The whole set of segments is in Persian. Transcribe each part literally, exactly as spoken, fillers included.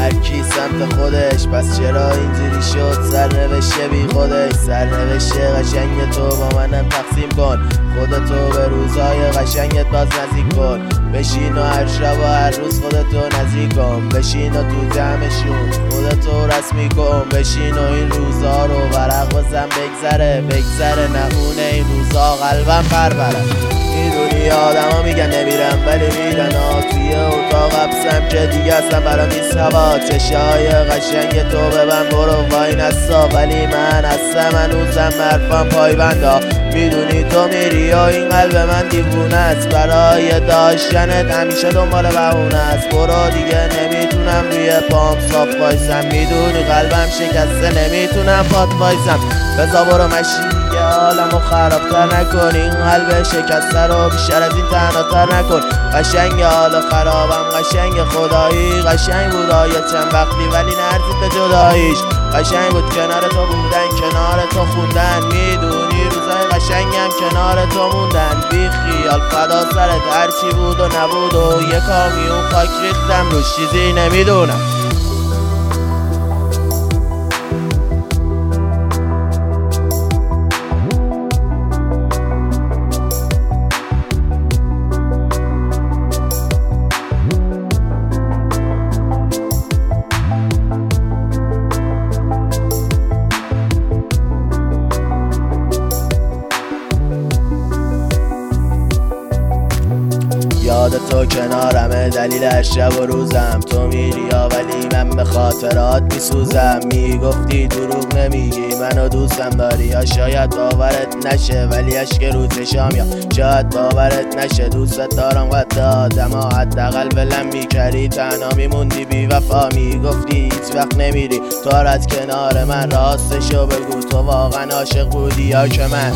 هر کی سمت خودش، پس چرا اینجوری شد سرنوشته بی خودش؟ سرنوشته قشنگ تو با منم تقسیم کن، خودتو به روزای قشنگت باز نزدیک کن. بشین و هر شب و هر روز خودتو نزدیک کن، بشین و تو جمعشون خودتو رسمی کن. بشین و این روزا رو ورق بزن بگذره بگذره، نمونه این روزا قلبم پروره. میدونی آدم ها میگن نمیرم ولی میرن ها، توی اتاق حبسم که دیگه اصلا برام نیست هوا. چشای قشنگ تو ببن برو وای نسا، ولی من هستم هنوزم حرفم پایبندا. میدونی تو میری و این قلب من دیوونه است، برای داشتنت همیشه دنبال بهونه است. برو دیگه نمیتونم روی پام صاف وایسم، میدونی قلبم شکسته نمیتونم پات وایسم. بزا برو مشی دیگه حالمو خرابتر نکن، این قلب شکسته رو بیشتر از این تنهاتر نکن. قشنگ حال خرابم قشنگ خدایی، قشنگ بود آیا چند وقتی ولی نرزید به جداییش. قشنگ بود کنار تو بودن کنار تو خوندن، میدونی روزای قشنگم کنار تو موندن. بی خیال فدا سرت هرچی بود و نبود و یه کامیون خاک ریختم روش چیزی نمیدونم. یاد تو کنارمه دلیل هر شب و روزم، تو میری یا ولی من به خاطرات میسوزم. میگفتی دروغ نمیگی منو دوستم داری، یا شاید باورت نشه ولی اشک رو چشام، یا شاید باورت نشه دوستت دارم قد آدم ها. حداقل ولم میکردی تنها میموندی بی وفا، میگفتی هیچ وقت نمیری تو از کنار من. راستشو بگو تو واقعا عاشق بودی یا که من؟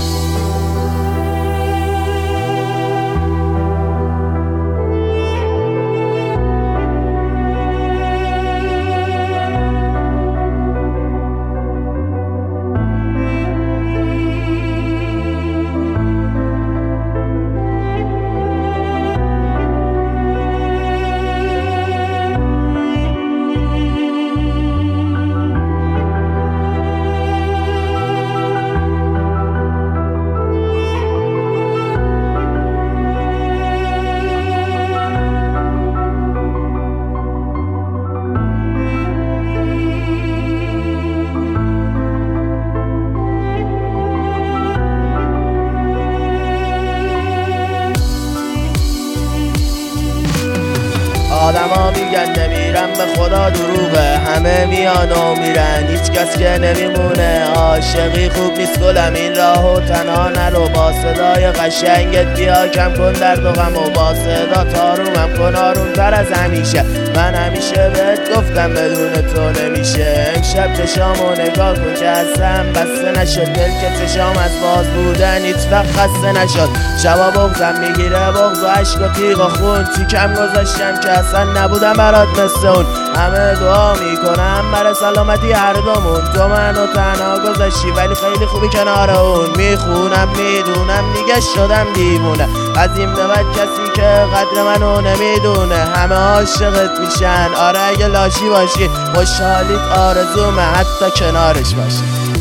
آدم ها میگن نمیرم به خدا دروغه، همه میان و میرن هیچ کس که نمیمونه. عاشقی خوب نیست گلم این راهو تنها نرو، با صدای قشنگت بیا کم کن درد و غم، و با صدا تارومم کن آروم تر از همیشه. من همیشه بهت گفتم بدون تو نمیشه. امشب چشامو نگاه کن که اصلا بسته نشد، دل که چشام از باز بودن هیچ وقت خسته نشد. شبا بغضم میگیره بغض و عشق و تیغ و خون، چی کم گذاشتم که اصلا نبودم برات مثل اون. همه دعا میکنم برای سلامتی هر دومون، تو منو تنها گذاشتی ولی خیلی خوبی کنار اون. میخونم میدونم دیگه شدم دیوونه، از این به بعد کسی که قدر منو نمیدونه. همه عاشقت میشن آره اگه لاشی باشی، خوشحالیت آرزومه حتی کنارش باشی.